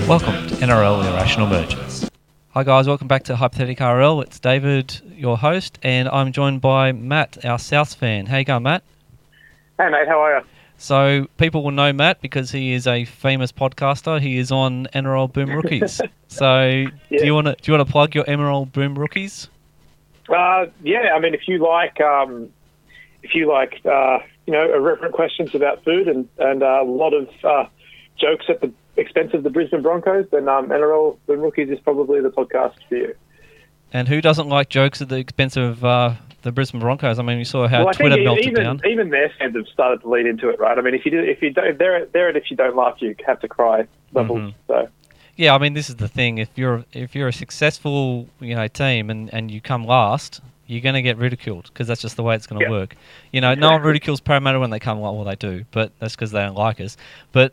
Welcome to NRL Irrational Mergers. Hi guys, welcome back to Hypothetical RL. It's David, your host, and I'm joined by Matt, our Souths fan. How you going, Matt? Hey mate, how are you? So people will know Matt because he is a famous podcaster. He is on NRL Boom Rookies. So Yeah. do you want to plug your NRL Boom Rookies? Yeah, I mean, if you like, irreverent questions about food and a lot of jokes at the expense of the Brisbane Broncos, then NRL Boom Rookies is probably the podcast for you. And who doesn't like jokes at the expense of the Brisbane Broncos? I mean, you saw how Twitter melted down. Even their fans have started to lead into it, right? I mean, if you don't laugh, you have to cry levels. Mm-hmm. So. Yeah, I mean, this is the thing. If you're a successful, team and you come last, you're going to get ridiculed because that's just the way it's going to work. No one ridicules Parramatta when they come last. Well, they do, but that's because they don't like us. But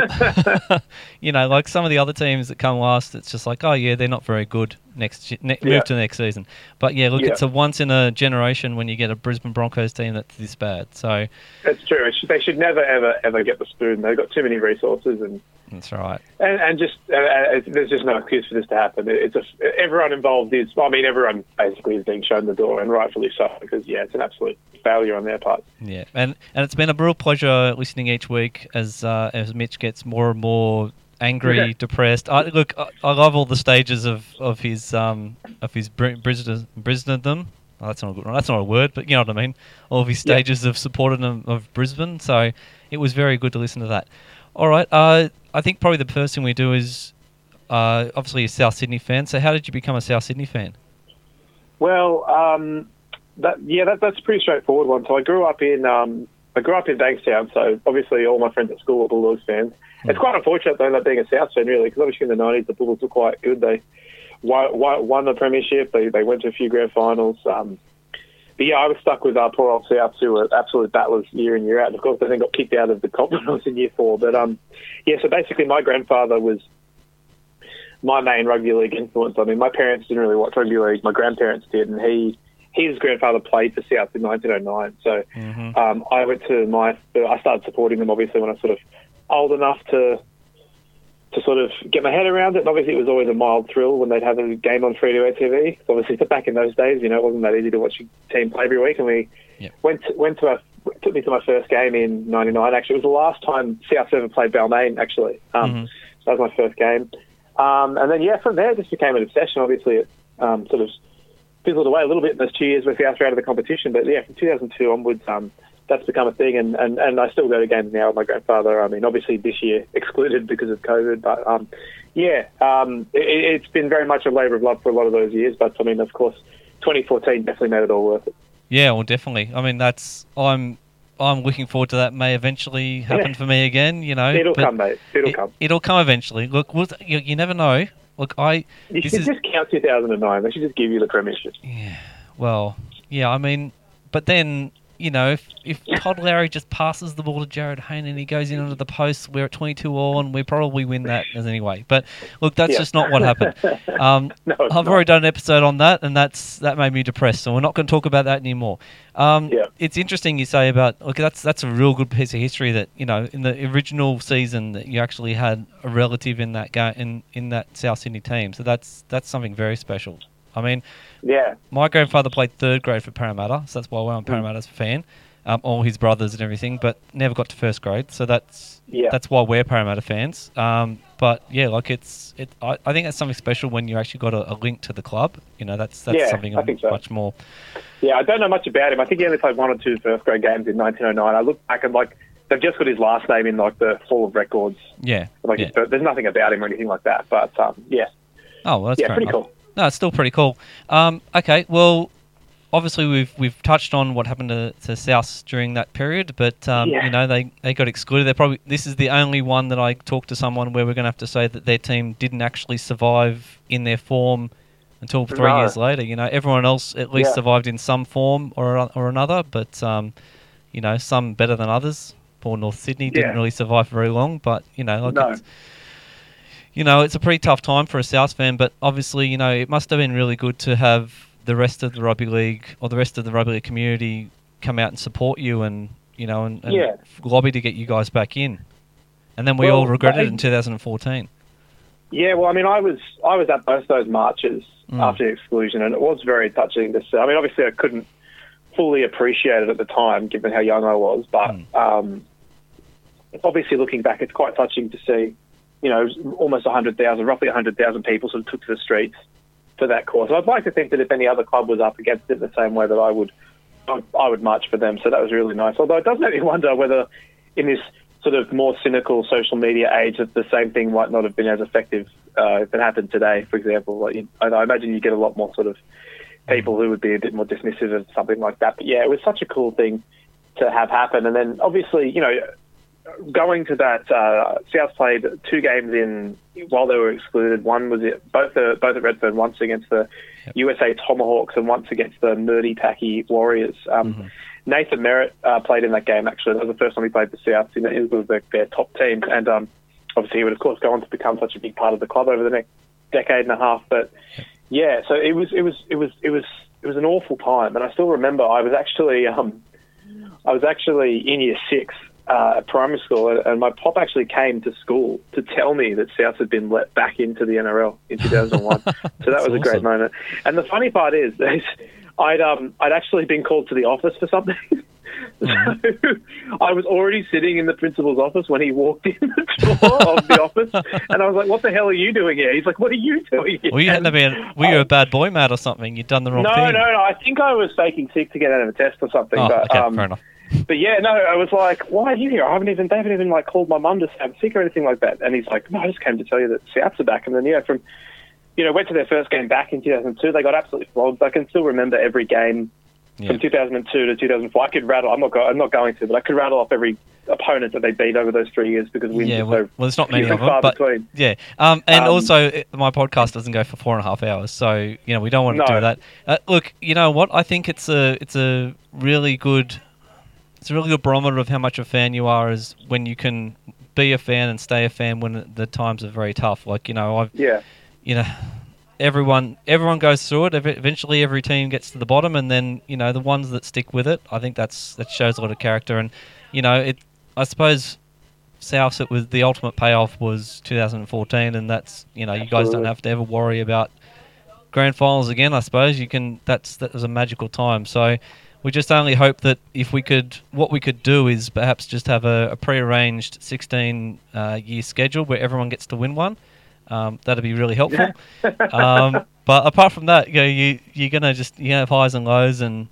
like some of the other teams that come last, it's just like, oh yeah, they're not very good. Move to the next season. But yeah, look, it's a once in a generation when you get a Brisbane Broncos team that's this bad. So that's true. They should never ever get the spoon. They've got too many resources and. That's right. And just there's just no excuse for this to happen. Everyone involved is. Well, I mean, everyone basically is being shown the door, and rightfully so, because it's an absolute failure on their part. Yeah, and it's been a real pleasure listening each week as Mitch gets more and more angry, depressed. I love all the stages of his Brisbane-dom. Oh, that's not a good one. That's not a word, but you know what I mean. All of his stages of supporting of Brisbane. So it was very good to listen to that. All right. I think probably the first thing we do is obviously a South Sydney fan. So how did you become a South Sydney fan? Well, that's a pretty straightforward one. So I grew up in Bankstown. So obviously all my friends at school are Bulldogs fans. It's quite unfortunate though not being a South fan really, because obviously in the 90s the Bulldogs were quite good. They won the premiership. They went to a few grand finals. But yeah, I was stuck with poor old Souths who were absolute battlers year in, year out. And of course, they then got kicked out of the comp when I was in year 4. But so basically my grandfather was my main rugby league influence. I mean, my parents didn't really watch rugby league. My grandparents did, and his grandfather played for Souths in 1909. So I started supporting them obviously when I was sort of old enough to sort of get my head around it. And obviously it was always a mild thrill when they'd have a game on free-to-air TV. So obviously back in those days, it wasn't that easy to watch your team play every week. And we took me to my first game in 99. Actually, it was the last time South ever played Balmain, actually. So that was my first game. And then, from there it just became an obsession. Obviously it sort of fizzled away a little bit in those 2 years where South were out of the competition. But from 2002 onwards, that's become a thing, and I still go to games now with my grandfather. I mean, obviously this year excluded because of COVID, but it's been very much a labour of love for a lot of those years. But I mean, of course, 2014 definitely made it all worth it. Yeah, well, definitely. I mean, I'm looking forward to that. May eventually happen for me again. It'll come, mate. It'll come eventually. Look, you never know. Look, you should just count 2009. They should just give you the premiership. Yeah. Well, yeah. I mean, but then. If Todd Lowry just passes the ball to Jared Hayne and he goes in under the post, we're at 22-all and we probably win that anyway. But look, that's just not what happened. I've already done an episode on that, and that made me depressed. So we're not going to talk about that anymore. It's interesting you say about that's a real good piece of history that in the original season that you actually had a relative in that in that South Sydney team. So that's something very special. I mean, my grandfather played third grade for Parramatta, so that's why I'm Parramatta's fan. All his brothers and everything, but never got to first grade, so that's why we're Parramatta fans. But yeah, I think that's something special when you actually got a link to the club. That's something I think so. Much more. Yeah, I don't know much about him. I think he only played 1 or 2 first grade games in 1909. I look back and they've just got his last name in the Hall of Records. Yeah. There's nothing about him or anything like that. But Oh, well, that's pretty cool. No, it's still pretty cool. Okay, well, obviously we've touched on what happened to Souths during that period, but they got excluded. This is the only one that I talked to someone where we're going to have to say that their team didn't actually survive in their form until 3 years later. Everyone else at least survived in some form or another, but some better than others. Poor North Sydney didn't really survive very long, but it's a pretty tough time for a South fan, but obviously, it must have been really good to have the rest of the rugby league or the rest of the rugby league community come out and support you and lobby to get you guys back in. And then we all regretted it in 2014. Yeah, well, I mean, I was at both those marches after the exclusion, and it was very touching to see. I mean, obviously, I couldn't fully appreciate it at the time, given how young I was, but obviously, looking back, it's quite touching to see, you know, almost 100,000, roughly 100,000 people sort of took to the streets for that cause. I'd like to think that if any other club was up against it in the same way that I would march for them. So that was really nice. Although it does make me wonder whether in this sort of more cynical social media age that the same thing might not have been as effective if it happened today, for example. Like, I imagine you get a lot more sort of people who would be a bit more dismissive of something like that. But yeah, it was such a cool thing to have happen. And then obviously, you know, going to that, South played 2 games in while they were excluded. One was both at Redfern, once against the USA Tomahawks and once against the Nerdy Packy Warriors. Nathan Merritt played in that game, actually. That was the first time he played the South. He was their top team. And obviously he would, of course, go on to become such a big part of the club over the next decade and a half. But yeah, so it was an awful time. And I still remember I was actually in year 6 at primary school, and my pop actually came to school to tell me that South had been let back into the NRL in 2001. So that was a great moment. And the funny part is I'd actually been called to the office for something. So I was already sitting in the principal's office when he walked in the door of the office, and I was like, "What the hell are you doing here?" He's like, "What are you doing here?" Well, you hadn't been. Were you a bad boy, Matt, or something? You'd done the wrong thing. No. I think I was faking sick to get out of a test or something. Oh, but, okay, fair enough. But yeah, no, I was like, "Why are you here? They haven't even like called my mum to say I'm sick or anything like that." And he's like, "No, I just came to tell you that Souths are back." And then went to their first game back in 2002. They got absolutely flogged. I can still remember every game from 2002 to 2004. I could rattle. I'm not going to, but I could rattle off every opponent that they beat over those 3 years because wins are so there's not many of them, but between. Yeah. And also, my podcast doesn't go for 4.5 hours, so we don't want to do that. Look, you know what? I think it's a really good. It's a really good barometer of how much a fan you are is when you can be a fan and stay a fan when the times are very tough. Like, everyone goes through it. Eventually, every team gets to the bottom, and then the ones that stick with it. I think that shows a lot of character. And I suppose South, it was the ultimate payoff was 2014, and that's you guys don't have to ever worry about grand finals again. I suppose that was a magical time. So. We just only hope that what we could do is perhaps just have a pre-arranged 16-year schedule where everyone gets to win one. That'd be really helpful. But apart from that, you're gonna have highs and lows, and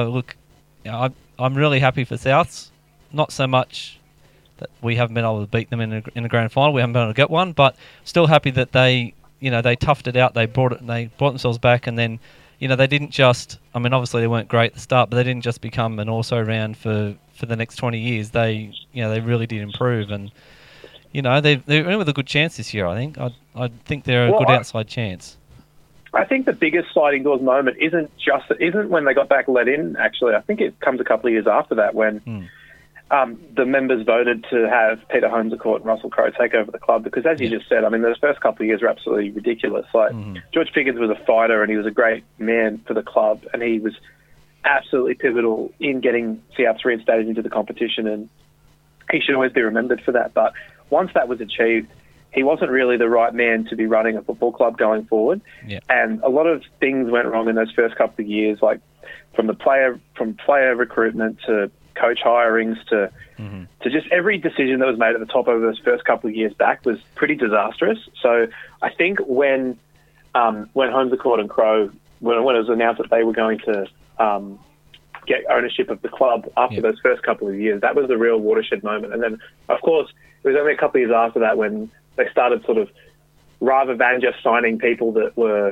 I'm really happy for Souths. Not so much that we haven't been able to beat them in a grand final. We haven't been able to get one, but still happy that they toughed it out. They brought themselves back, and then. They didn't just. I mean, obviously they weren't great at the start, but they didn't just become an also-ran for the next 20 years. They really did improve, and they're in with a good chance this year. I think they're a good outside chance. I think the biggest sliding doors moment isn't when they got back let in. Actually, I think it comes a couple of years after that when the members voted to have Peter Holmescourt and Russell Crowe take over the club because, as you just said, I mean, those first couple of years were absolutely ridiculous. Like, George Pickens was a fighter and he was a great man for the club and he was absolutely pivotal in getting South reinstated into the competition, and he should always be remembered for that. But once that was achieved, he wasn't really the right man to be running a football club going forward. Yeah. And a lot of things went wrong in those first couple of years, like from player recruitment to coach hirings to just every decision that was made at the top over those first couple of years back was pretty disastrous. So I think when Holmescourt and Crowe, when it was announced that they were going to get ownership of the club after those first couple of years, that was the real watershed moment. And then, of course, it was only a couple of years after that when they started sort of, rather than just signing people that were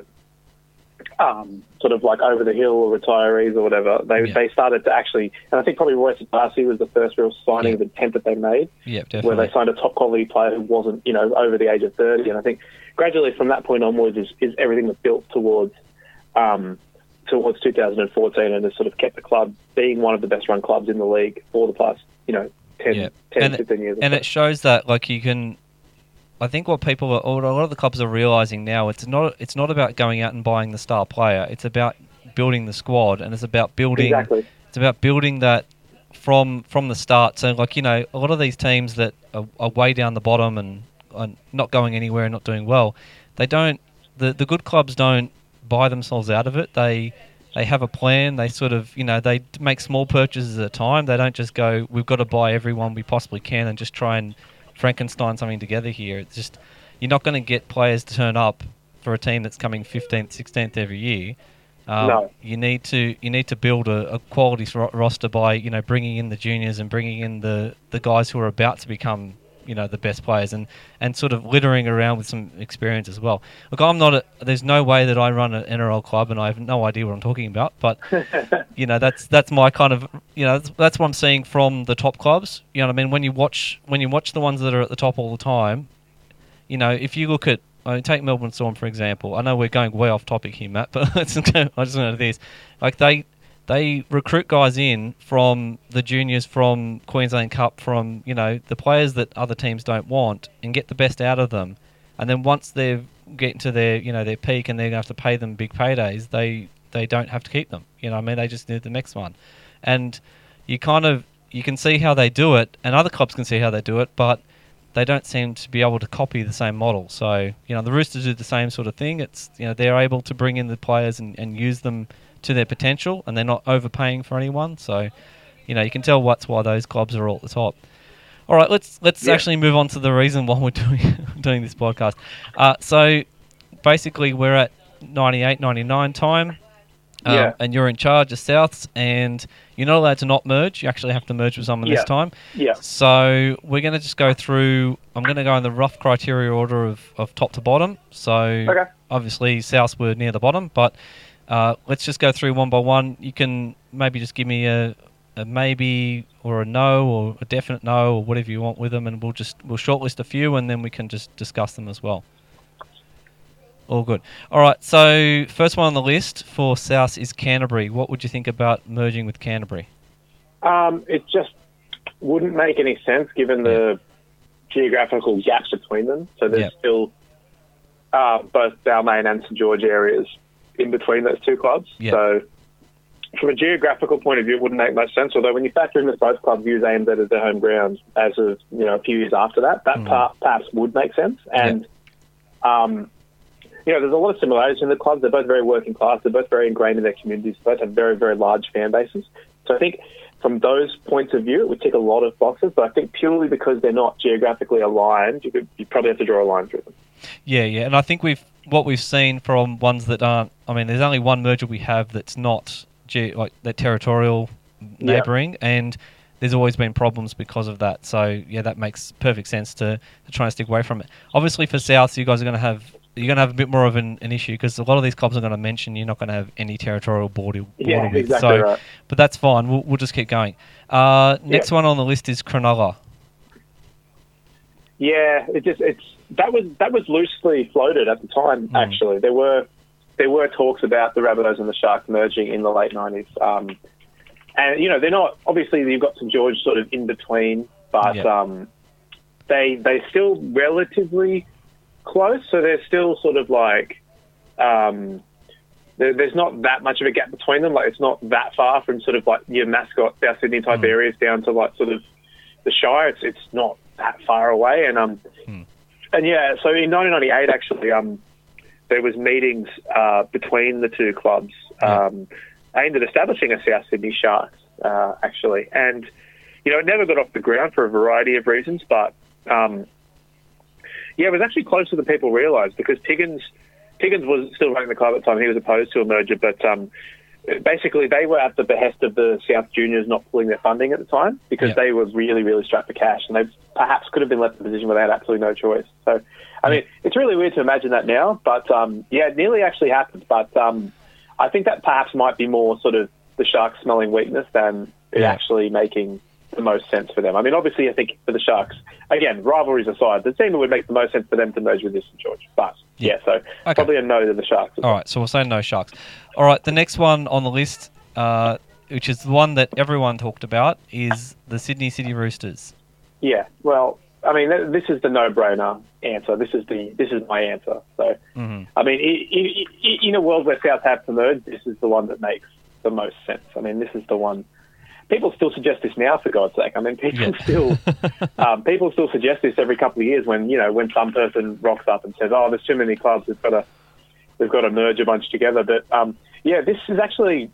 sort of like over the hill or retirees or whatever, they started to actually, and I think probably Royce Darcy was the first real signing of intent that they made, where they signed a top quality player who wasn't, over the age of 30. And I think gradually from that point onwards is everything was built towards 2014 and has sort of kept the club being one of the best run clubs in the league for the past, 10, 15 years. And it shows that, like, you can, I think what a lot of the clubs are realising now, it's not about going out and buying the star player. It's about building the squad, and it's about building. Exactly. It's about building that from the start. So, like, a lot of these teams that are way down the bottom, and not going anywhere and not doing well, they don't. The good clubs don't buy themselves out of it. They have a plan. They sort of, they make small purchases at a time. They don't just go, we've got to buy everyone we possibly can and just try and Frankenstein something together here. It's just, you're not going to get players to turn up for a team that's coming 15th, 16th every year. No. You need to build a quality roster by bringing in the juniors and bringing in the guys who are about to become the best players and sort of littering around with some experience as well. Look, there's no way that I run an NRL club and I have no idea what I'm talking about, but that's my kind of that's what I'm seeing from the top clubs. You know what I mean? When you watch the ones that are at the top all the time, if you look at, take Melbourne Storm for example. I know we're going way off topic here, Matt, but I just want to know this. Like they recruit guys in from the juniors, from Queensland Cup, from the players that other teams don't want, and get the best out of them. And then once they're getting to their their peak and they're going to have to pay them big paydays, they don't have to keep them. They just need the next one. And you can see how they do it, and other clubs can see how they do it, but they don't seem to be able to copy the same model. So, the Roosters do the same sort of thing. It's, they're able to bring in the players and use them to their potential, and they're not overpaying for anyone. So, you can tell that's why those clubs are all at the top. All right, let's actually move on to the reason why we're doing this podcast. So, basically, we're at 98, 99 time. And you're in charge of Souths, and you're not allowed to not merge. You actually have to merge with someone this time. Yeah. So we're going to just go through. I'm going to go in the rough criteria order of top to bottom. So obviously Souths were near the bottom, but let's just go through one by one. You can maybe just give me a maybe or a no or a definite no or whatever you want with them, and we'll shortlist a few, and then we can just discuss them as well. All good. All right, so first one on the list for South is Canterbury. What would you think about merging with Canterbury? It just wouldn't make any sense given the geographical gap between them. So there's still both Balmain and St George areas in between those two clubs. Yep. So from a geographical point of view, it wouldn't make much sense. Although when you factor in that both clubs use ANZ as their home ground as of a few years after that perhaps would make sense. And there's a lot of similarities in the clubs. They're both very working class. They're both very ingrained in their communities. They both have very, very large fan bases. So I think from those points of view, it would tick a lot of boxes. But I think purely because they're not geographically aligned, you probably have to draw a line through them. Yeah. And I think what we've seen from ones that aren't. I mean, there's only one merger we have that's not they're territorial neighbouring, and there's always been problems because of that. So that makes perfect sense to try and stick away from it. Obviously, for South, you guys are going to have a bit more of an issue because a lot of these clubs are going to mention you're not going to have any territorial border with. Exactly right. But that's fine. We'll just keep going. Next one on the list is Cronulla. Yeah, that was loosely floated at the time. Actually, there were talks about the Rabbitohs and the Sharks merging in the late 90s. And they're not, obviously you've got St George sort of in between, but they're still relatively close, so they're still sort of like there's not that much of a gap between them. Like it's not that far from sort of like your Mascot, South Sydney type areas down to like sort of the Shire. It's not that far away, and so in 1998 actually there was meetings between the two clubs aimed at establishing a South Sydney Sharks actually, and it never got off the ground for a variety of reasons, but it was actually closer than people realised because Piggins was still running the club at the time. He was opposed to a merger, but basically they were at the behest of the South Juniors not pulling their funding at the time because they were really, really strapped for cash, and they perhaps could have been left in a position where they had absolutely no choice. So, I mean, it's really weird to imagine that now, but it nearly actually happened. But I think that perhaps might be more sort of the Sharks smelling weakness than it actually making the most sense for them. I mean, obviously, I think for the Sharks, again, rivalries aside, the team would make the most sense for them to merge with this St George. But, probably a no to the Sharks. All right, so we'll say no Sharks. All right, the next one on the list, which is the one that everyone talked about, is the Sydney City Roosters. Yeah, well, I mean, this is the no-brainer answer. This is my answer. So, I mean, in a world where South have to merge, this is the one that makes the most sense. I mean, this is the one. people still suggest this now, for God's sake. I mean, people still suggest this every couple of years when some person rocks up and says, "Oh, there's too many clubs. We've got to merge a bunch together." But this is actually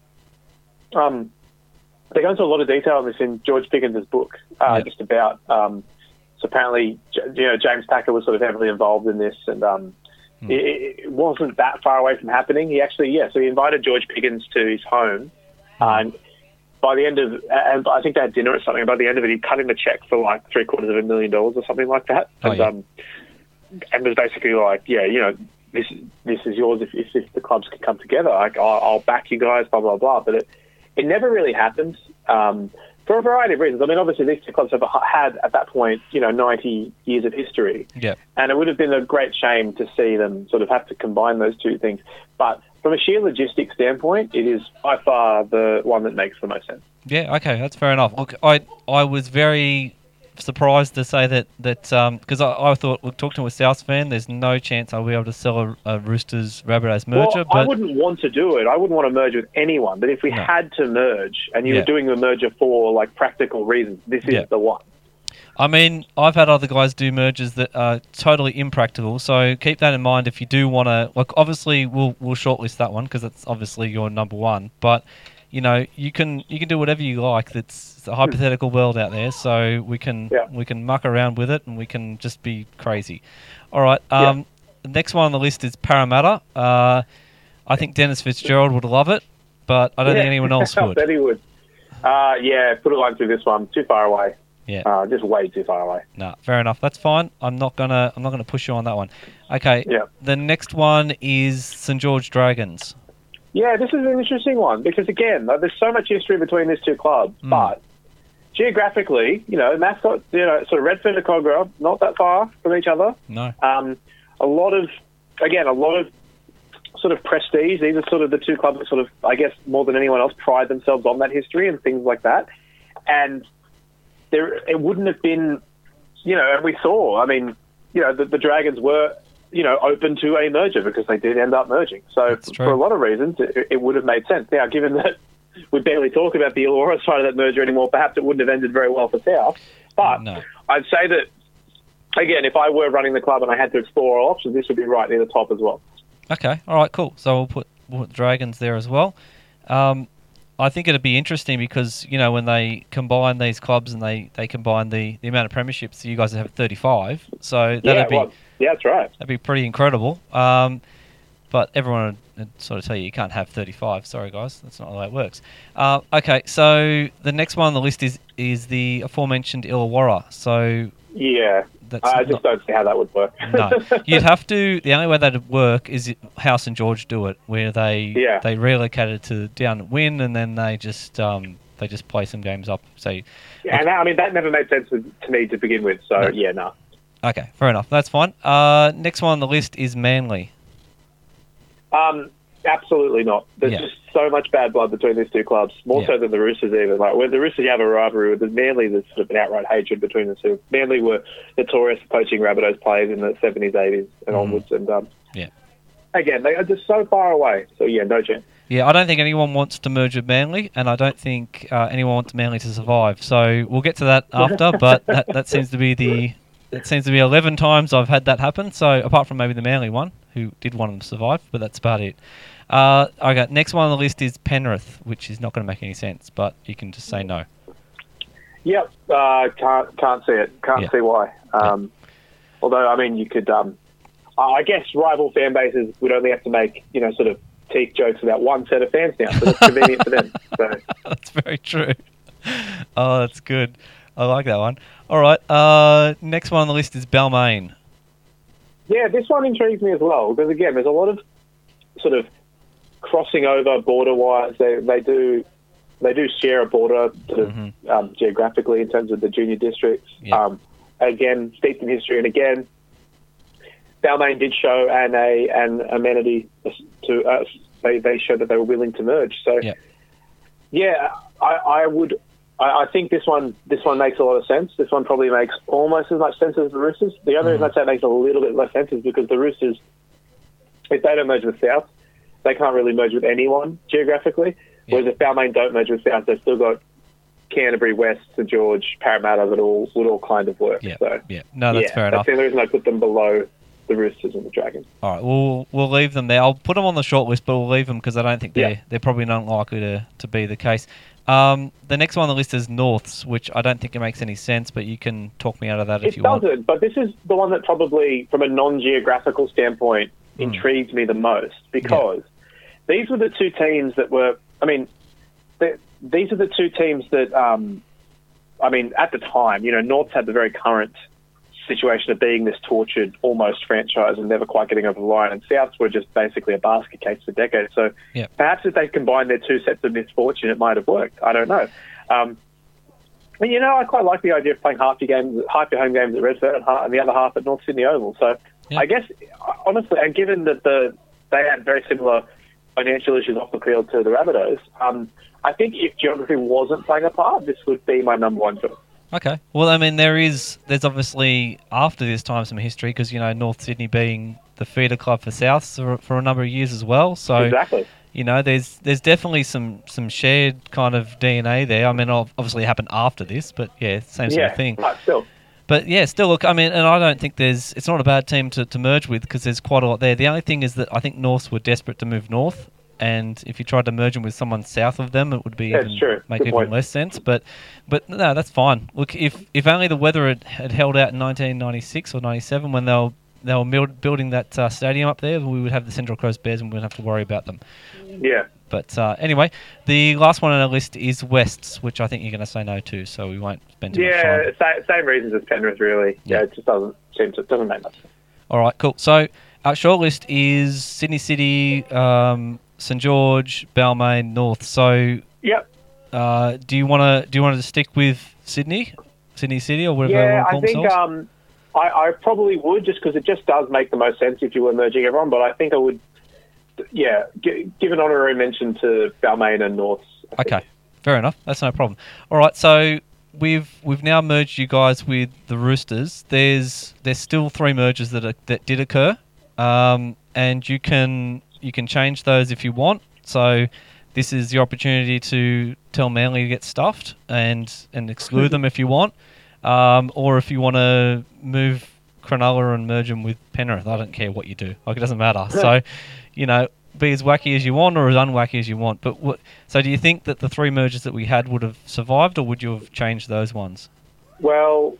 they go into a lot of detail on this in George Piggins' book, just about. So apparently, James Packer was sort of heavily involved in this, and it wasn't that far away from happening. He actually, so he invited George Piggins to his home, and by the end of, and I think they had dinner or something. By the end of it, he cut him a check for like $750,000 or something like that, and was basically like, this is yours if the clubs can come together. Like, I'll back you guys, blah blah blah. But it never really happened. For a variety of reasons. I mean, obviously, these two clubs have had, at that point, 90 years of history. Yeah. And it would have been a great shame to see them sort of have to combine those two things. But from a sheer logistics standpoint, it is by far the one that makes the most sense. Yeah, okay, that's fair enough. Look, I was very surprised to say that because I thought, look, talking to a South fan, there's no chance I'll be able to sell a Roosters Rabbitohs merger. Well, I wouldn't want to do it. I wouldn't want to merge with anyone. But if we had to merge, and you were doing the merger for like practical reasons, this is the one. I mean, I've had other guys do mergers that are totally impractical. So keep that in mind if you do want to. Like, obviously, we'll shortlist that one because it's obviously your number one. But you can do whatever you like. It's a hypothetical world out there, so we can muck around with it and we can just be crazy. All right. The next one on the list is Parramatta. I think Dennis Fitzgerald would love it, but I don't think anyone else would. I bet he would. Put a line through this one. Too far away. Yeah. Just way too far away. No, fair enough. That's fine. I'm not gonna push you on that one. Okay. Yeah. The next one is St George Dragons. Yeah, this is an interesting one because, again, there's so much history between these two clubs, but geographically, mascot, sort of Redfern to Cogra, not that far from each other. No. A lot of sort of prestige. These are sort of the two clubs that sort of, I guess, more than anyone else, pride themselves on that history and things like that. And it wouldn't have been, and we saw, I mean, the Dragons were, open to a merger because they did end up merging. So for a lot of reasons, it would have made sense. Now, given that we barely talk about the Illawarra side of that merger anymore, perhaps it wouldn't have ended very well for South. But I'd say that, again, if I were running the club and I had to explore all options, this would be right near the top as well. Okay, all right, cool. So we'll put the Dragons there as well. I think it'd be interesting because, when they combine these clubs and they combine the amount of premierships, you guys have 35. So that'd be... Yeah, that's right. That'd be pretty incredible. But everyone would sort of tell you can't have 35. Sorry, guys. That's not the way it works. Okay, so the next one on the list is the aforementioned Illawarra. So yeah, I just don't see how that would work. No. You'd have to... The only way that would work is how St George do it, where they relocated to down at Wynn and then they just play some games up. So, and that never made sense to me to begin with. So, no. Okay, fair enough. That's fine. Next one on the list is Manly. Absolutely not. There's just so much bad blood between these two clubs, more so than the Roosters even. Like, with the Roosters, you have a rivalry. With the Manly, there's sort of an outright hatred between the two. Manly were notorious for poaching Rabbitohs players in the 70s, 80s and onwards. And again, they are just so far away. So, no chance. Yeah, I don't think anyone wants to merge with Manly, and I don't think anyone wants Manly to survive. So we'll get to that after, but that seems to be It seems to be 11 times I've had that happen. So apart from maybe the Manly one, who did want them to survive, but that's about it. Okay, next one on the list is Penrith, which is not going to make any sense, but you can just say no. Yep, can't see it. Can't see why. Although, I mean, you could. I guess rival fan bases would only have to make sort of teeth jokes about one set of fans now, so that's convenient for them. So. That's very true. Oh, that's good. I like that one. All right. Next one on the list is Balmain. Yeah, this one intrigues me as well because again, there's a lot of sort of crossing over border-wise. They do share a border sort of geographically in terms of the junior districts. Yep. Again, steeped in history, and again, Balmain did show an amenity to us. They showed that they were willing to merge. So, I think this one makes a lot of sense. This one probably makes almost as much sense as the Roosters. The other reason I'd say it makes a little bit less sense is because the Roosters, if they don't merge with South, they can't really merge with anyone geographically. Whereas if Balmain don't merge with South, they've still got Canterbury, West, St George, Parramatta would all kind of work. Yeah, so, yeah. No, that's fair enough. That's the reason I put them below the Roosters and the Dragons. All right, we'll leave them there. I'll put them on the short list, but we'll leave them because I don't think they're probably not likely to be the case. The next one on the list is Norths, which I don't think it makes any sense, but you can talk me out of that if you want. It doesn't, but this is the one that probably, from a non-geographical standpoint, intrigues me the most, because these were the two teams that were, these are the two teams that, at the time, Norths had the very current situation of being this tortured almost franchise and never quite getting over the line, and Souths were just basically a basket case for decades. So perhaps if they combined their two sets of misfortune, it might have worked. I don't know. I quite like the idea of playing half your home games at Redfern and the other half at North Sydney Oval. So I guess, honestly, and given that they had very similar financial issues off the field to the Rabbitohs, I think if geography wasn't playing a part, this would be my number one choice. Okay. Well, there's obviously, after this time, some history, because, North Sydney being the feeder club for Souths for a number of years as well. So, exactly. There's definitely some shared kind of DNA there. Obviously it happened after this, but same sort of thing. But still. But still, look, and I don't think it's not a bad team to merge with, because there's quite a lot there. The only thing is that I think Norths were desperate to move north, and if you tried to merge them with someone south of them, it would be make even less sense. But no, that's fine. Look, if only the weather had held out in 1996 or 97 when they were building that stadium up there, we would have the Central Coast Bears and we wouldn't have to worry about them. Yeah. But anyway, the last one on our list is Wests, which I think you're going to say no to, so we won't spend too much time. Yeah, same reasons as Penrith, really. Yeah, it just doesn't make much sense. All right, cool. So our short list is Sydney City, St George, Balmain, North. So do you want to stick with Sydney City, or whatever they want to call themselves? I probably would, just because it just does make the most sense if you were merging everyone. But I think I would, give an honorary mention to Balmain and Norths. Okay, fair enough. That's no problem. All right, so we've now merged you guys with the Roosters. There's still 3 mergers that did occur, and you can change those if you want. So this is your opportunity to tell Manly to get stuffed and exclude them if you want. Or if you want to move Cronulla and merge them with Penrith, I don't care what you do. It doesn't matter. So, be as wacky as you want or as unwacky as you want. But so do you think that the 3 mergers that we had would have survived, or would you have changed those ones? Well,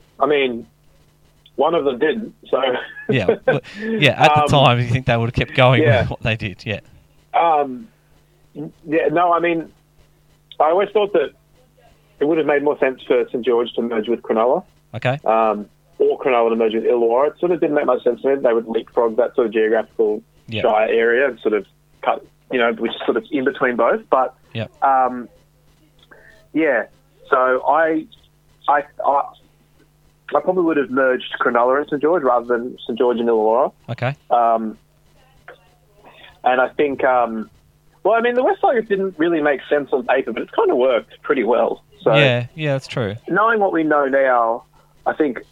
one of them didn't. So at the time, you think they would have kept going with what they did? Yeah. I always thought that it would have made more sense for St George to merge with Cronulla. Okay. Or Cronulla to merge with Illawarra. It sort of didn't make much sense to me. They would leapfrog that sort of geographical Shire area and sort of cut, which is sort of in between both. But so I probably would have merged Cronulla and St George rather than St George and Illawarra. Okay. And I think, the West Tigers didn't really make sense on paper, but it's kind of worked pretty well. So yeah, that's true. Knowing what we know now, I think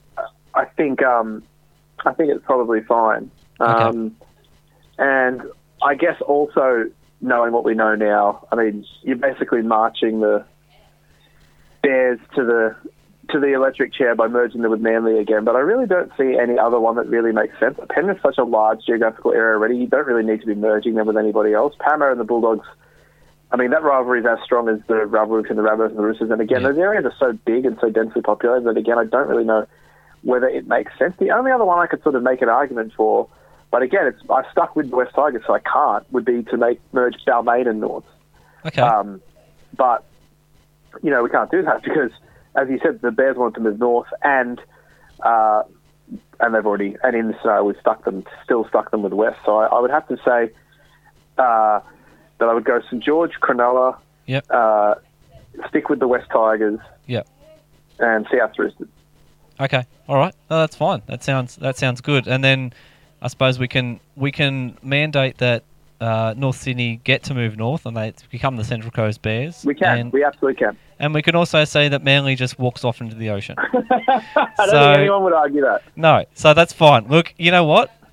it's probably fine. Okay. And I guess also knowing what we know now, you're basically marching the Bears to the electric chair by merging them with Manly again. But I really don't see any other one that really makes sense. Penrith's such a large geographical area already. You don't really need to be merging them with anybody else. Parramatta and the Bulldogs, that rivalry is as strong as the rivalry between the Rabbitohs and the Roosters. And again, those areas are so big and so densely populated that, again, I don't really know whether it makes sense. The only other one I could sort of make an argument for, but again, I stuck with the West Tigers, so I can't, would be to merge Balmain and Norths. Okay. But, we can't do that because, as you said, the Bears wanted to move north, and they've already, and in this scenario, we've still stuck them with West. So I would have to say that I would go St George, Cronulla, stick with the West Tigers, and South Roosters. Okay, all right, no, that's fine. That sounds good. And then I suppose we can mandate that North Sydney get to move north and they become the Central Coast Bears. We can. We absolutely can. And we can also say that Manly just walks off into the ocean. I don't think anyone would argue that. No, so that's fine. Look, you know what?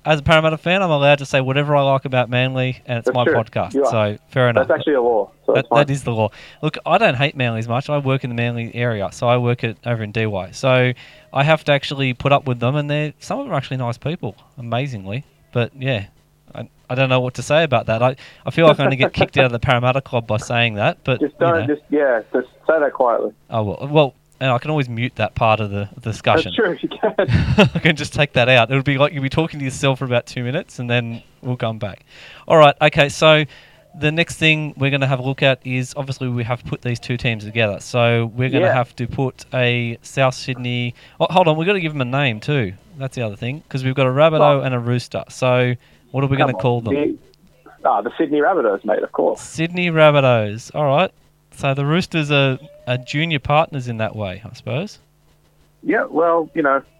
as a Parramatta fan, I'm allowed to say whatever I like about Manly, and it's That's my true. podcast. You are. So fair enough. That's actually a law. So That is the law. Look, I don't hate Manly as much. I work in the Manly area, so I work over in DY. So I have to actually put up with them, and some of them are actually nice people, amazingly. But yeah, I don't know what to say about that. I feel like I'm going to get kicked out of the Parramatta club by saying that. But just don't. Just say that quietly. Oh well. And I can always mute that part of the discussion. That's true, if you can. I can just take that out. It would be like you'll be talking to yourself for about 2 minutes, and then we'll come back. All right, okay, so the next thing we're going to have a look at is, obviously, we have put these two teams together. So we're going to have to put a South Sydney... Oh, hold on, we've got to give them a name too. That's the other thing, because we've got a Rabbitoh and a Rooster. So what are we going to call them? The Sydney Rabbitohs, mate, of course. Sydney Rabbitohs. All right. So the Roosters are junior partners in that way, I suppose. Yeah, well,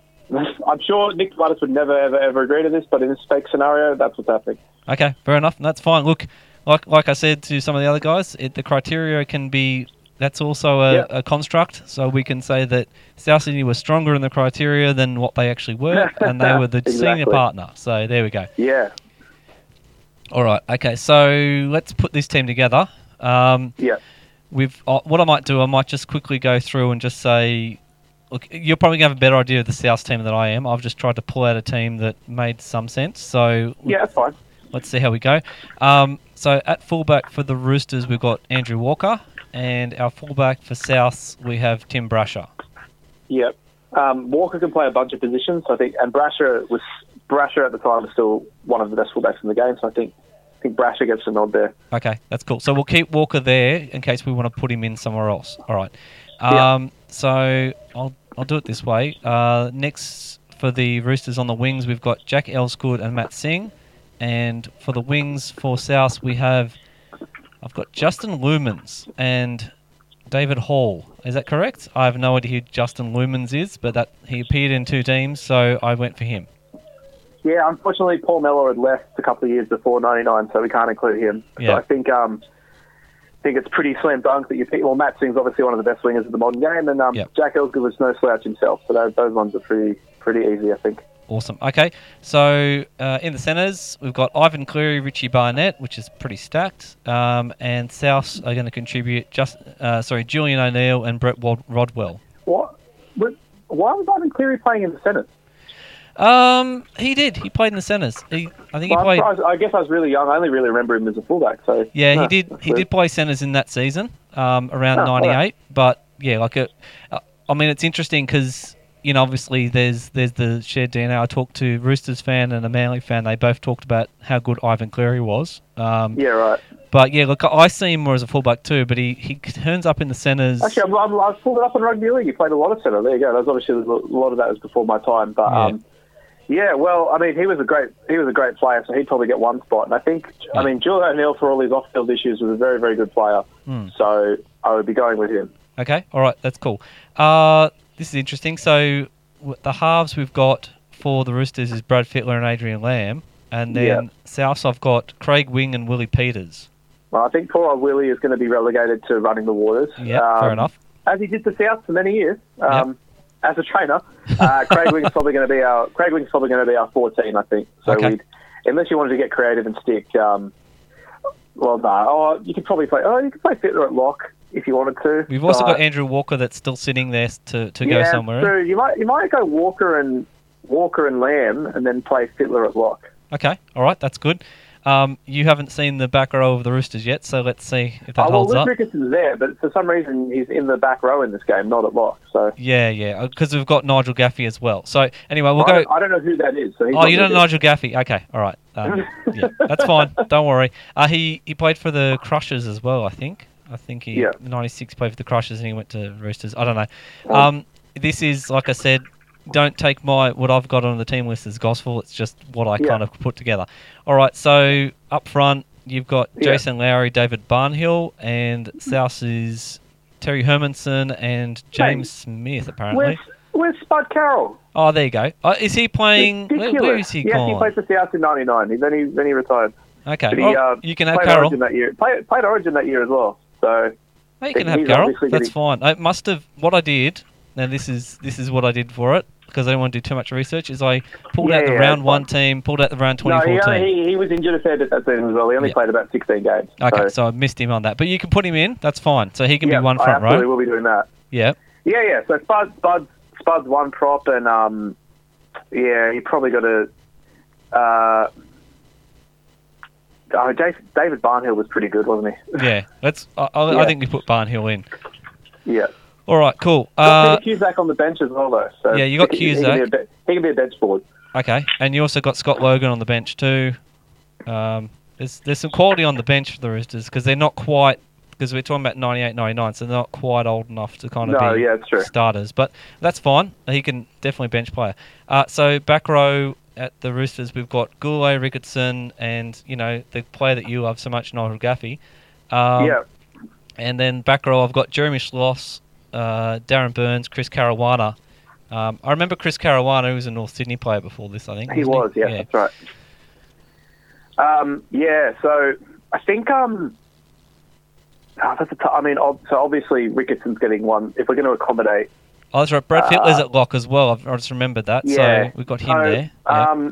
I'm sure Nick Gladys would never, ever, ever agree to this, but in this fake scenario, that's what's happening. Okay, fair enough. That's fine. Look, like I said to some of the other guys, the criteria can be... That's also a construct, so we can say that South Sydney was stronger in the criteria than what they actually were, and they were the senior partner. So there we go. Yeah. All right, okay, so let's put this team together. Yeah. What I might do, I might just quickly go through and just say, look, you're probably going to have a better idea of the South team than I am. I've just tried to pull out a team that made some sense. So yeah, that's fine. Let's see how we go. So at fullback for the Roosters, we've got Andrew Walker, and our fullback for South, we have Tim Brasher. Yep. Walker can play a bunch of positions, I think, and Brasher at the time was still one of the best fullbacks in the game, so I think Brasher gets a nod there. Okay, that's cool. So we'll keep Walker there in case we want to put him in somewhere else. All right. So I'll do it this way. Next for the Roosters on the wings, we've got Jack Elsgood and Matt Singh. And for the wings for South, I've got Justin Lumens and David Hall. Is that correct? I have no idea who Justin Lumens is, but he appeared in two teams, so I went for him. Yeah, unfortunately, Paul Mellor had left a couple of years before '99, so we can't include him. Yeah. So I think it's pretty slam dunk that you pick. Well, Matt Singh's obviously one of the best wingers of the modern game, and Jack Elsgood was no slouch himself. So those ones are pretty easy, I think. Awesome. Okay, so in the centres, we've got Ivan Cleary, Richie Barnett, which is pretty stacked, and South are going to contribute Julian O'Neill and Brett Rodwell. What? Why was Ivan Cleary playing in the centres? He did. He played in the centres. I guess I was really young. I only really remember him as a fullback. So yeah, he did. He did play centres in that season, around '98. Right. But yeah, it's interesting because obviously there's the shared DNA. I talked to Roosters fan and a Manly fan. They both talked about how good Ivan Cleary was. Yeah, right. But yeah, look, I see him more as a fullback too. But he turns up in the centres. Actually, I've pulled it up in rugby league. He played a lot of centre. There you go. There's obviously a lot of that was before my time, but. Yeah. Yeah, well, he was a great player, so he'd probably get one spot. And I think, Julian O'Neill, for all his off-field issues, was a very, very good player. So I would be going with him. Okay, all right, that's cool. This is interesting. So the halves we've got for the Roosters is Brad Fittler and Adrian Lamb, and then South I've got Craig Wing and Willie Peters. Well, I think poor old Willie is going to be relegated to running the waters. Yeah, fair enough. As he did to South for many years. As a trainer, Craig Wing's probably going to be our 14, I think. So unless you wanted to get creative and stick, you could probably play. You could play Fittler at lock if you wanted to. We've also got Andrew Walker that's still sitting there to go somewhere. So you might go Walker and Lamb and then play Fittler at lock. Okay, all right, that's good. You haven't seen the back row of the Roosters yet, so let's see if that holds up. Luke Rickerson's there, but for some reason he's in the back row in this game, not at lock. So yeah, because we've got Nigel Gaffey as well. So anyway, I don't know who that is. So you don't know Nigel Gaffey? Okay, all right. Yeah, that's fine. Don't worry. He played for the Crushers as well, I think. I think he 96 played for the Crushers and he went to Roosters. I don't know. This is, like I said, don't take what I've got on the team list as gospel. It's just what I kind of put together. All right, so up front, you've got Jason Lowry, David Barnhill, and South is Terry Hermanson and James Smith, apparently. Where's Spud Carroll? Oh, there you go. Is he playing? Where is he gone? Yes, he played for South in '99. Then he retired. Okay, you can have Carroll. Origin that year. Played Origin that year as well. So you can have Carroll. That's fine. I must have what I did. Now this is what I did for it. because I didn't want to do too much research, is I pulled out the Yeah, round it's one fine. team, pulled out the round No, 24 team. he was injured a fair bit that season as well. He only played about 16 games. Okay, so I missed him on that. But you can put him in, that's fine. So he can be one I front row. absolutely will be doing that. Yeah. Yeah. So Spud's one prop, and he probably got a. David Barnhill was pretty good, wasn't he? Yeah. I think we put Barnhill in. Yeah. All right, cool. Got Peter Cusack on the bench as well, though. So yeah, you got Cusack. He can be a bench forward. Okay, and you also got Scott Logan on the bench too. There's some quality on the bench for the Roosters because they're not quite, because we're talking about 98, 99, so they're not quite old enough to kind of be starters. But that's fine. He can definitely bench player. So back row at the Roosters, we've got Goulet, Ricketson, and the player that you love so much, Nigel Gaffey. And then back row, I've got Jeremy Schloss, Darren Burns, Chris Caruana. I remember Chris Caruana, who was a North Sydney player before this, I think. He was, yeah, that's right. So I think so obviously Ricketson's getting one. If we're going to accommodate... Oh, that's right. Brad Fittler's at lock as well. I just remembered that. Yeah. So we've got him there.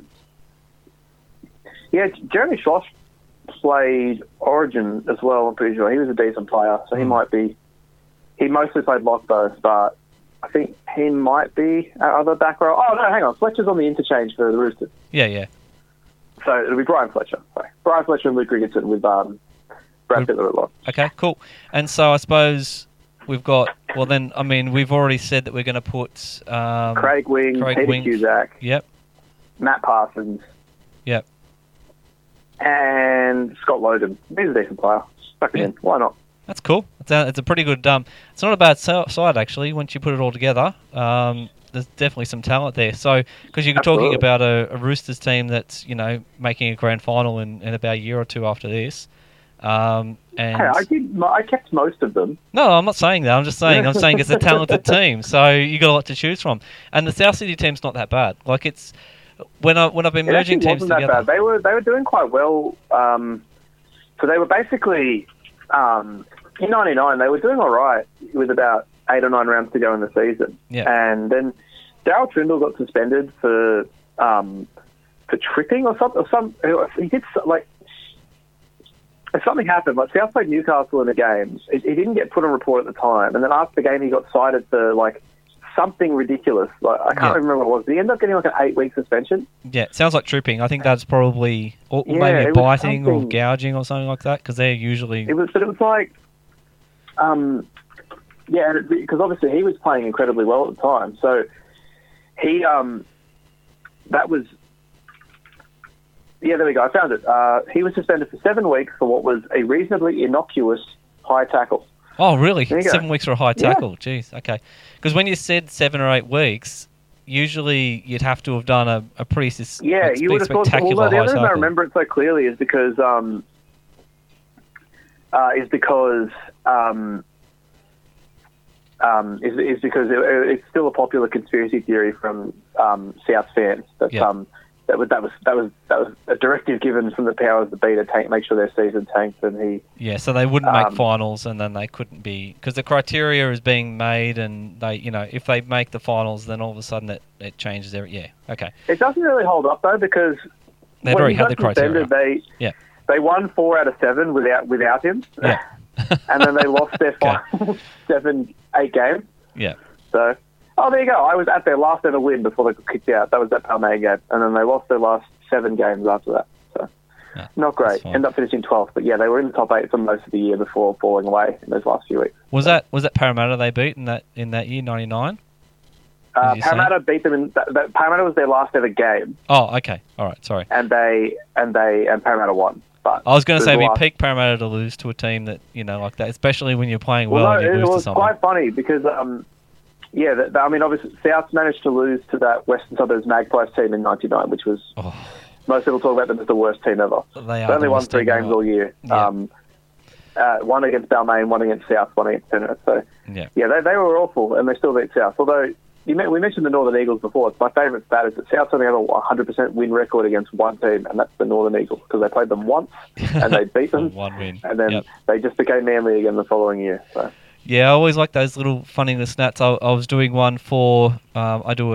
Jeremy Schloss played Origin as well, I'm pretty sure. He was a decent player, so he might be... He mostly played lock, though, but I think he might be our other back row. Oh, no, hang on. Fletcher's on the interchange for the Roosters. Yeah. So it'll be Brian Fletcher. Sorry. Brian Fletcher and Luke Ricketson with Brad Fittler at lock. Okay, cool. And so I suppose we've got... Well, then, I mean, we've already said that we're going to put... Craig Wing, Peter Cusack. Yep. Matt Parsons. Yep. And Scott Logan. He's a decent player. Stuck it in. Why not? That's cool. It's a pretty good... it's not a bad side, actually, once you put it all together. There's definitely some talent there. So, because you're talking about a Roosters team that's, making a grand final in about a year or two after this. And I kept most of them. No, I'm not saying that. I'm saying it's a talented team. So you got a lot to choose from. And the South Sydney team's not that bad. Like it's when I've been merging teams together. It wasn't that bad. They were doing quite well. So they were basically in '99 they were doing all right with about 8 or 9 rounds to go in the season. Yeah. And then Darryl Trindle got suspended for tripping or something. He did something happened. Like South played Newcastle in the game. He didn't get put on report at the time, and then after the game, he got cited for something ridiculous. I can't remember what it was. Did he end up getting an 8-week suspension? Yeah, sounds like tripping. I think that's probably maybe biting or gouging or something like that because they're usually. It was like, because obviously he was playing incredibly well at the time. So he that was. Yeah, there we go. I found it. He was suspended for 7 weeks for what was a reasonably innocuous high tackle. Oh, really? 7 weeks for a high tackle? Yeah. Jeez, okay. Because when you said 7 or 8 weeks, usually you'd have to have done a pretty you would have thought. Although the other reason I remember it so clearly is because it's still a popular conspiracy theory from South fans that that was a directive given from the powers that be to make sure their season tanked, and he. Yeah, so they wouldn't make finals, and then they couldn't be because the criteria is being made, and they, if they make the finals, then all of a sudden it changes their. Yeah, okay. It doesn't really hold up though because they've already had the criteria. They won 4 out of 7 without him. Yeah. And then they lost their final 7-8 games. Yeah. So. Oh, there you go. I was at their last ever win before they got kicked out. That was that Palmain game. And then they lost their last 7 games after that. So, not great. End up finishing 12th. But yeah, they were in the top 8 for most of the year before falling away in those last few weeks. Was that Parramatta they beat in that year, 99? Parramatta beat them Parramatta was their last ever game. Oh, okay. All right. Sorry. And Parramatta won. But I was going to say, we picked Parramatta to lose to a team that, like that, especially when you're playing well and you lose to someone. It was quite funny because... obviously, South managed to lose to that Western Suburbs Magpies team in '99, which was most people talk about them as the worst team ever. They only won 3 games all year. Yeah. One against Balmain, one against South, one against Penrith. So they were awful, and they still beat South. Although we mentioned the Northern Eagles before. It's my favourite stat is that South only have a 100% win record against one team, and that's the Northern Eagles because they played them once and they beat them. 1 win, and then they just became Manly again the following year. So. Yeah, I always like those little funny stats. I was doing one for I do a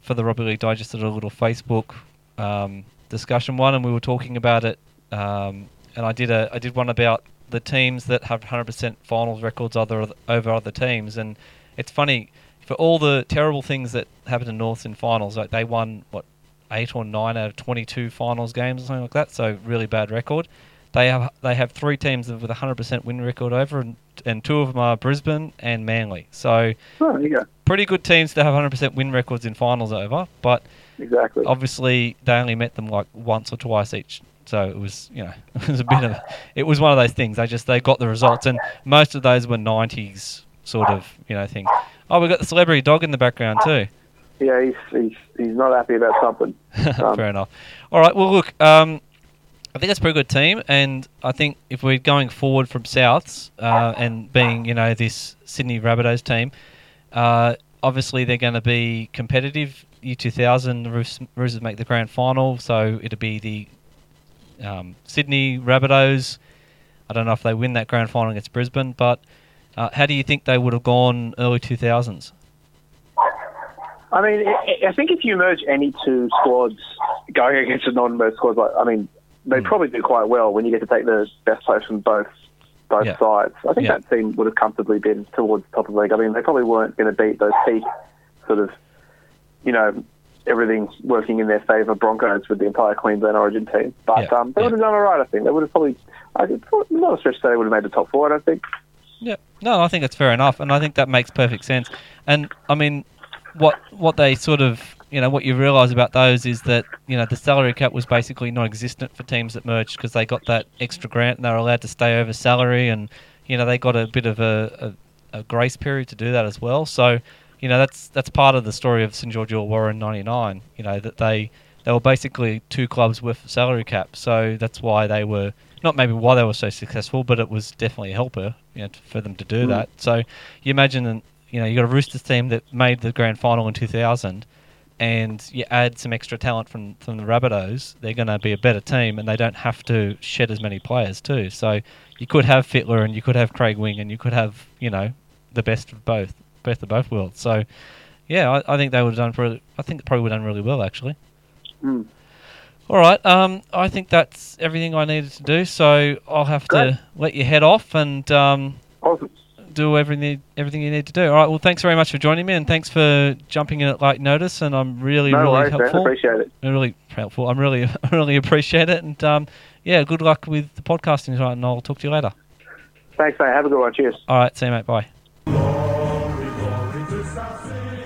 for the Rugby League Digest, did a little Facebook discussion one, and we were talking about it. And I did one about the teams that have 100% finals records over other teams, and it's funny for all the terrible things that happened in Norths in finals. Like they won 8 or 9 out of 22 finals games or something like that. So really bad record. They have 3 teams with a 100% win record over, and 2 of them are Brisbane and Manly. So there you go. Pretty good teams to have 100% win records in finals over, but exactly. Obviously they only met them like once or twice each. So it was, it was one of those things. They got the results, and most of those were 90s sort of, things. Oh, we've got the celebrity dog in the background too. Yeah, he's not happy about something. Fair enough. All right, well, look, I think that's a pretty good team, and I think if we're going forward from Souths and being, this Sydney Rabbitohs team, obviously they're going to be competitive. U2000, the Roosters make the grand final, so it'll be the Sydney Rabbitohs. I don't know if they win that grand final against Brisbane, but how do you think they would have gone early 2000s? I mean, I think if you merge any 2 squads going against a non-merged squad, they probably do quite well when you get to take the best players from both sides. I think that team would have comfortably been towards the top of the league. I mean, they probably weren't going to beat those peak sort of, everything's working in their favour Broncos with the entire Queensland Origin team. But they would have done all right, I think. They would have probably, not a stretch to say they would have made the top 4, I don't think. Yeah, no, I think that's fair enough, and I think that makes perfect sense. And, I mean, what they sort of, what you realise about those is that, the salary cap was basically non-existent for teams that merged because they got that extra grant and they were allowed to stay over salary, and, they got a bit of a grace period to do that as well. So, that's part of the story of St George Illawarra in '99, that they were basically 2 clubs worth of salary cap. So that's why they were, not maybe why they were so successful, but it was definitely a helper, for them to do that. So you imagine, you got a Roosters team that made the grand final in 2000, and you add some extra talent from the Rabbitohs, they're going to be a better team, and they don't have to shed as many players too. So you could have Fittler, and you could have Craig Wing, and you could have, the best of both worlds. So, yeah, I think they would have done probably would have done really well, actually. All right, I think that's everything I needed to do, so I'll have to let you head off and Awesome. do everything you need to do. All right, well, thanks very much for joining me, and thanks for jumping in at late notice, and I'm really worries, helpful. Man. Appreciate it. Really helpful. I'm really appreciate it, and good luck with the podcasting tonight, and I'll talk to you later. Thanks, mate. Have a good one. Cheers. All right, see you, mate. Bye. Glory, glory to South Sydney.